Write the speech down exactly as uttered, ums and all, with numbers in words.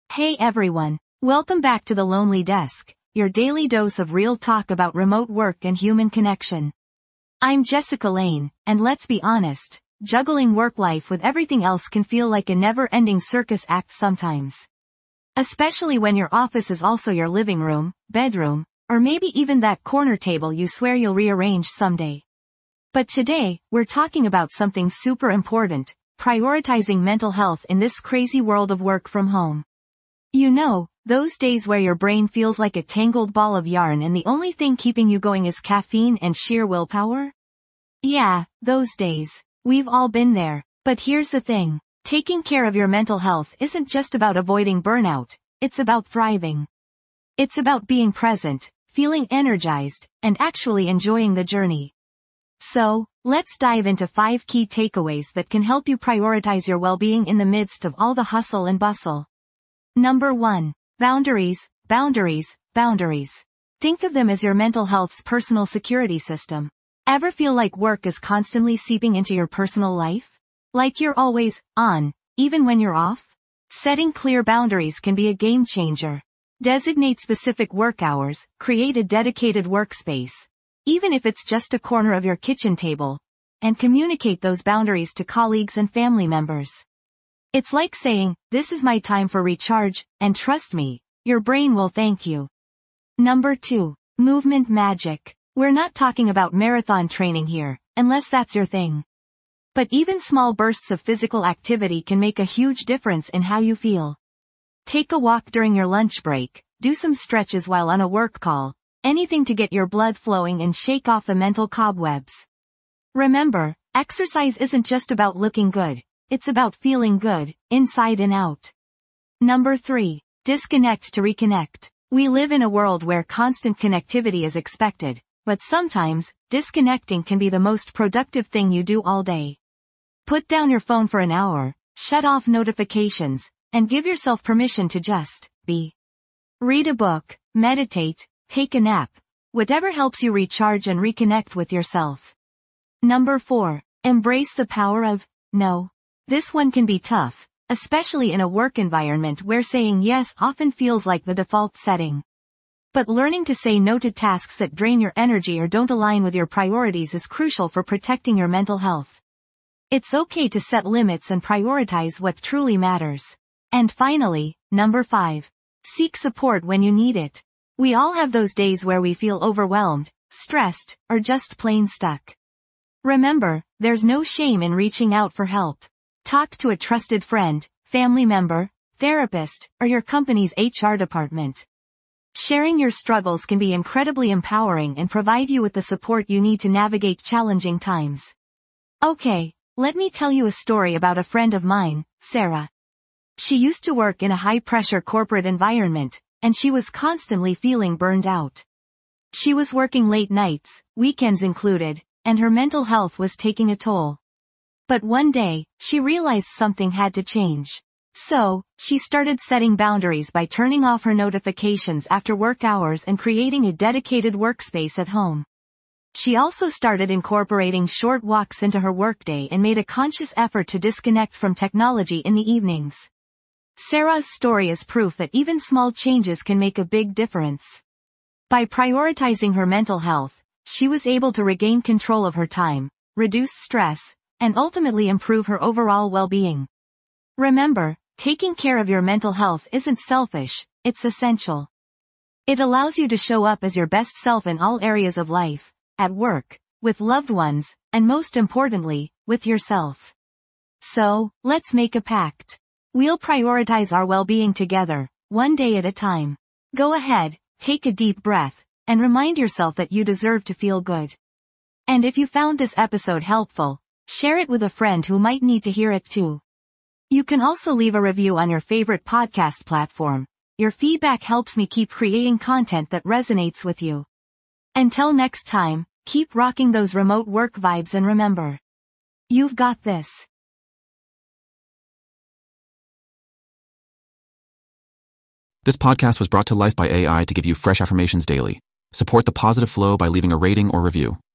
Hey everyone, welcome back to The Lonely Desk, your daily dose of real talk about remote work and human connection. I'm Jessica Lane, and let's be honest, juggling work life with everything else can feel like a never-ending circus act sometimes. Especially when your office is also your living room, bedroom, or maybe even that corner table you swear you'll rearrange someday. But today, we're talking about something super important, prioritizing mental health in this crazy world of work from home. You know, those days where your brain feels like a tangled ball of yarn and the only thing keeping you going is caffeine and sheer willpower? Yeah, those days. We've all been there. But here's the thing. Taking care of your mental health isn't just about avoiding burnout, it's about thriving. It's about being present, feeling energized, and actually enjoying the journey. So, let's dive into five key takeaways that can help you prioritize your well-being in the midst of all the hustle and bustle. Number one. Boundaries, boundaries, boundaries. Think of them as your mental health's personal security system. Ever feel like work is constantly seeping into your personal life? Like you're always on, even when you're off? Setting clear boundaries can be a game changer. Designate specific work hours, create a dedicated workspace, even if it's just a corner of your kitchen table, and communicate those boundaries to colleagues and family members. It's like saying, this is my time for recharge, and trust me, your brain will thank you. Number two. Movement magic. We're not talking about marathon training here, unless that's your thing. But even small bursts of physical activity can make a huge difference in how you feel. Take a walk during your lunch break, do some stretches while on a work call, anything to get your blood flowing and shake off the mental cobwebs. Remember, exercise isn't just about looking good. It's about feeling good, inside and out. Number three. Disconnect to reconnect. We live in a world where constant connectivity is expected, but sometimes, disconnecting can be the most productive thing you do all day. Put down your phone for an hour, shut off notifications, and give yourself permission to just be. Read a book, meditate, take a nap, whatever helps you recharge and reconnect with yourself. Number four. Embrace the power of no. This one can be tough, especially in a work environment where saying yes often feels like the default setting. But learning to say no to tasks that drain your energy or don't align with your priorities is crucial for protecting your mental health. It's okay to set limits and prioritize what truly matters. And finally, number five. Seek support when you need it. We all have those days where we feel overwhelmed, stressed, or just plain stuck. Remember, there's no shame in reaching out for help. Talk to a trusted friend, family member, therapist, or your company's H R department. Sharing your struggles can be incredibly empowering and provide you with the support you need to navigate challenging times. Okay, let me tell you a story about a friend of mine, Sarah. She used to work in a high-pressure corporate environment, and she was constantly feeling burned out. She was working late nights, weekends included, and her mental health was taking a toll. But one day, she realized something had to change. So, she started setting boundaries by turning off her notifications after work hours and creating a dedicated workspace at home. She also started incorporating short walks into her workday and made a conscious effort to disconnect from technology in the evenings. Sarah's story is proof that even small changes can make a big difference. By prioritizing her mental health, she was able to regain control of her time, reduce stress, and ultimately improve her overall well-being. Remember, taking care of your mental health isn't selfish, it's essential. It allows you to show up as your best self in all areas of life, at work, with loved ones, and most importantly, with yourself. So, let's make a pact. We'll prioritize our well-being together, one day at a time. Go ahead, take a deep breath, and remind yourself that you deserve to feel good. And if you found this episode helpful, share it with a friend who might need to hear it too. You can also leave a review on your favorite podcast platform. Your feedback helps me keep creating content that resonates with you. Until next time, keep rocking those remote work vibes and remember, you've got this. This podcast was brought to life by A I to give you fresh affirmations daily. Support the positive flow by leaving a rating or review.